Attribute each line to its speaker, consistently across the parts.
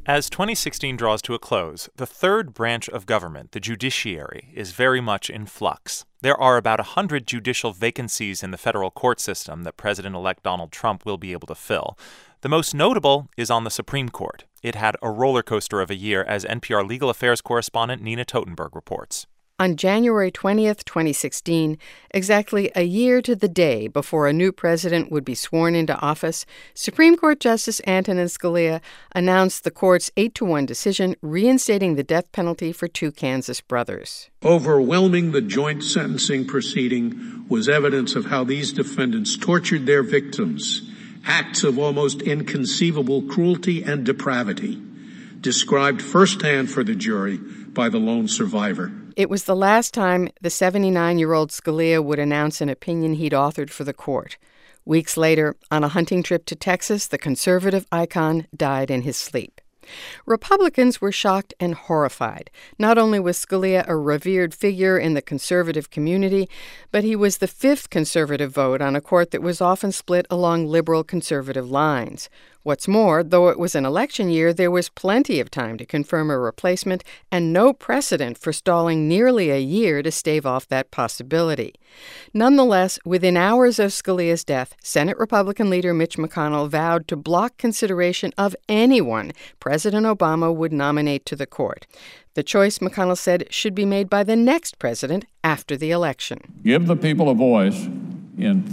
Speaker 1: As 2016 draws to a close, the third branch of government, the judiciary, is very much in flux. There are about 100 judicial vacancies in the federal court system that President-elect Donald Trump will be able to fill. The most notable is on the Supreme Court. It had a roller coaster of a year, as NPR legal affairs correspondent Nina Totenberg reports.
Speaker 2: On January 20th, 2016, exactly a year to the day before a new president would be sworn into office, Supreme Court Justice Antonin Scalia announced the court's 8-1 decision reinstating the death penalty for two Kansas brothers.
Speaker 3: Overwhelming the joint sentencing proceeding was evidence of how these defendants tortured their victims, acts of almost inconceivable cruelty and depravity, described firsthand for the jury by the lone survivor.
Speaker 2: It was the last time the 79-year-old Scalia would announce an opinion he'd authored for the court. Weeks later, on a hunting trip to Texas, the conservative icon died in his sleep. Republicans were shocked and horrified. Not only was Scalia a revered figure in the conservative community, but he was the fifth conservative vote on a court that was often split along liberal-conservative lines. What's more, though it was an election year, there was plenty of time to confirm a replacement and no precedent for stalling nearly a year to stave off that possibility. Nonetheless, within hours of Scalia's death, Senate Republican leader Mitch McConnell vowed to block consideration of anyone President Obama would nominate to the court. The choice, McConnell said, should be made by the next president after the election.
Speaker 4: Give the people a voice in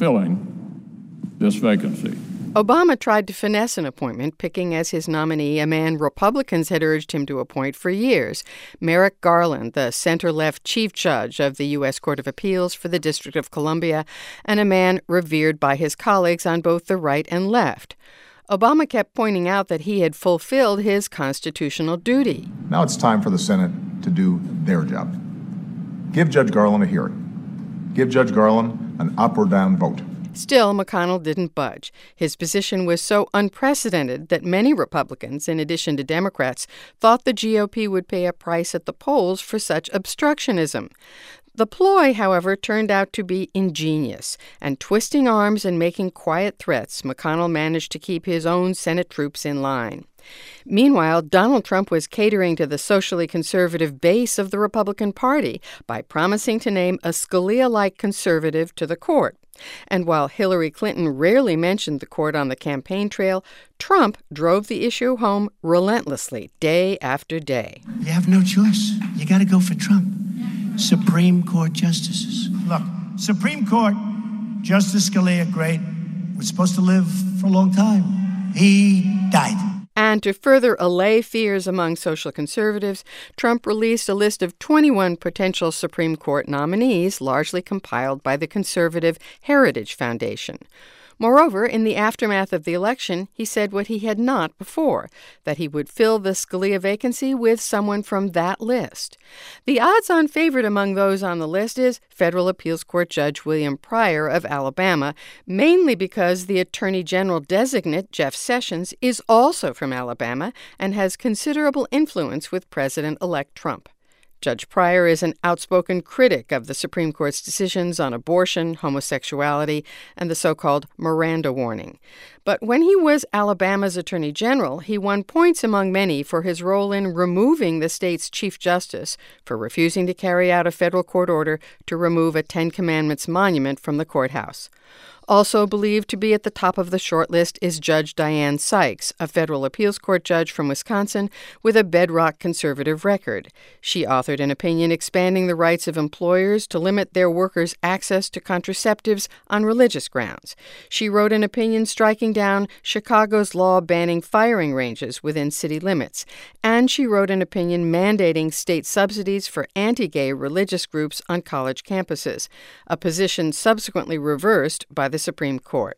Speaker 4: filling this vacancy.
Speaker 2: Obama tried to finesse an appointment, picking as his nominee a man Republicans had urged him to appoint for years, Merrick Garland, the center-left chief judge of the U.S. Court of Appeals for the District of Columbia, and a man revered by his colleagues on both the right and left. Obama kept pointing out that he had fulfilled his constitutional duty.
Speaker 5: Now it's time for the Senate to do their job. Give Judge Garland a hearing. Give Judge Garland an up or down vote.
Speaker 2: Still, McConnell didn't budge. His position was so unprecedented that many Republicans, in addition to Democrats, thought the GOP would pay a price at the polls for such obstructionism. The ploy, however, turned out to be ingenious, and twisting arms and making quiet threats, McConnell managed to keep his own Senate troops in line. Meanwhile, Donald Trump was catering to the socially conservative base of the Republican Party by promising to name a Scalia-like conservative to the court. And while Hillary Clinton rarely mentioned the court on the campaign trail, Trump drove the issue home relentlessly, day after day.
Speaker 6: You have no choice. You got to go for Trump. Supreme Court justices. Look, Supreme Court, Justice Scalia, great, was supposed to live for a long time. He died.
Speaker 2: And to further allay fears among social conservatives, Trump released a list of 21 potential Supreme Court nominees, largely compiled by the conservative Heritage Foundation. Moreover, in the aftermath of the election, he said what he had not before, that he would fill the Scalia vacancy with someone from that list. The odds-on favorite among those on the list is Federal Appeals Court Judge William Pryor of Alabama, mainly because the Attorney General designate, Jeff Sessions, is also from Alabama and has considerable influence with President-elect Trump. Judge Pryor is an outspoken critic of the Supreme Court's decisions on abortion, homosexuality, and the so-called Miranda warning. But when he was Alabama's Attorney General, he won points among many for his role in removing the state's Chief Justice for refusing to carry out a federal court order to remove a Ten Commandments monument from the courthouse. Also believed to be at the top of the short list is Judge Diane Sykes, a federal appeals court judge from Wisconsin with a bedrock conservative record. She authored an opinion expanding the rights of employers to limit their workers' access to contraceptives on religious grounds. She wrote an opinion striking down Chicago's law banning firing ranges within city limits. And she wrote an opinion mandating state subsidies for anti-gay religious groups on college campuses, a position subsequently reversed by the Supreme Court.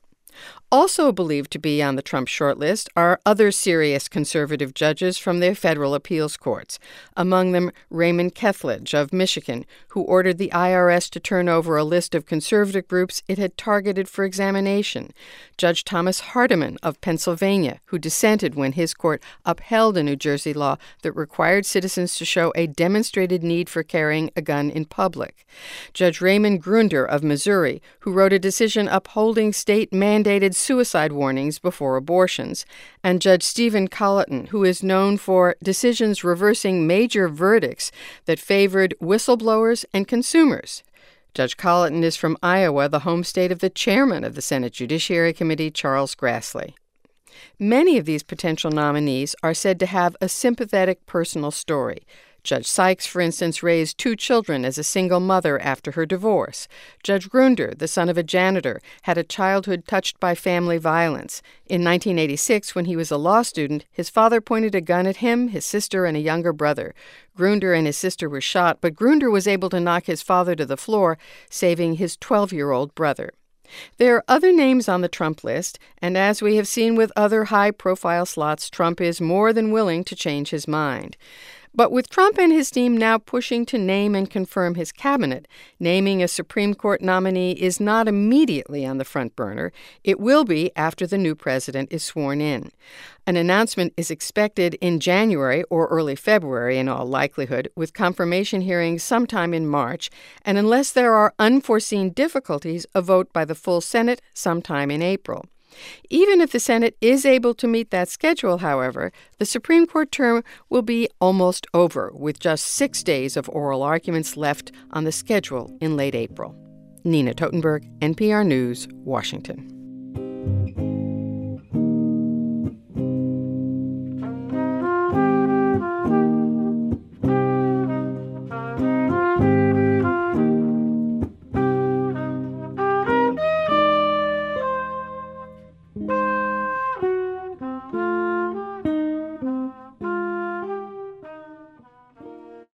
Speaker 2: Also believed to be on the Trump shortlist are other serious conservative judges from their federal appeals courts, among them Raymond Kethledge of Michigan, who ordered the IRS to turn over a list of conservative groups it had targeted for examination, Judge Thomas Hardiman of Pennsylvania, who dissented when his court upheld a New Jersey law that required citizens to show a demonstrated need for carrying a gun in public, Judge Raymond Grunder of Missouri, who wrote a decision upholding state mandates mandated suicide warnings before abortions, and Judge Stephen Colleton, who is known for decisions reversing major verdicts that favored whistleblowers and consumers. Judge Colleton is from Iowa, the home state of the chairman of the Senate Judiciary Committee, Charles Grassley. Many of these potential nominees are said to have a sympathetic personal story. Judge Sykes, for instance, raised 2 children as a single mother after her divorce. Judge Grunder, the son of a janitor, had a childhood touched by family violence. In 1986, when he was a law student, his father pointed a gun at him, his sister, and a younger brother. Grunder and his sister were shot, but Grunder was able to knock his father to the floor, saving his 12-year-old brother. There are other names on the Trump list, and as we have seen with other high-profile slots, Trump is more than willing to change his mind. But with Trump and his team now pushing to name and confirm his cabinet, naming a Supreme Court nominee is not immediately on the front burner. It will be after the new president is sworn in. An announcement is expected in January or early February in all likelihood, with confirmation hearings sometime in March, and unless there are unforeseen difficulties, a vote by the full Senate sometime in April. Even if the Senate is able to meet that schedule, however, the Supreme Court term will be almost over, with just 6 days of oral arguments left on the schedule in late April. Nina Totenberg, NPR News, Washington.